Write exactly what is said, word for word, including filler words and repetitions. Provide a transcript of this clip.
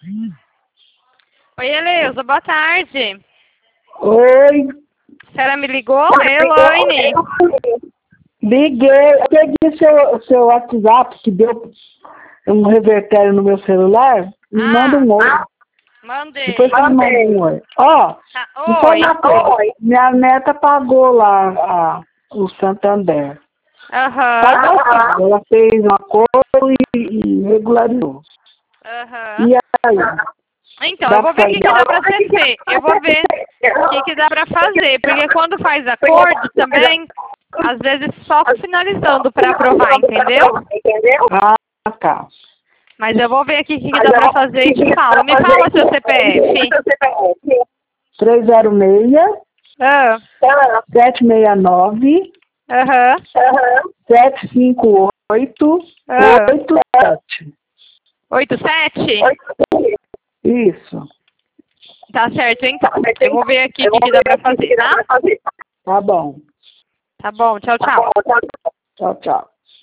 Oi, Eleusa, boa tarde. Oi. A senhora me ligou? É Elaine. Liguei. Eu peguei seu, seu WhatsApp, que deu um revertério no meu celular. Me Ah. manda um oi. Mandei. Depois você me manda um oi. Ó, Ah, informação. oi. Minha neta pagou lá a, o Santander. Aham. Ela fez um acordo e, e regularizou. Aham. E aí? Então, Dá eu vou ver o que, pra que dá pra ser feito. Eu vou ver o que, que dá pra fazer. Porque quando faz acordo também, às vezes só finalizando pra aprovar, entendeu? Ah, tá. Mas eu vou ver aqui o que, que dá pra fazer e te falo. Me fala seu C P F. três zero seis, Ah. sete seis nove, Aham. sete cinco oito, Ah. oito sete. Oito, sete? Isso. Tá certo, então. Eu vou ver aqui o que, que dá pra fazer, tá? Tá bom. Tá bom, tchau, tchau. Tchau, tchau.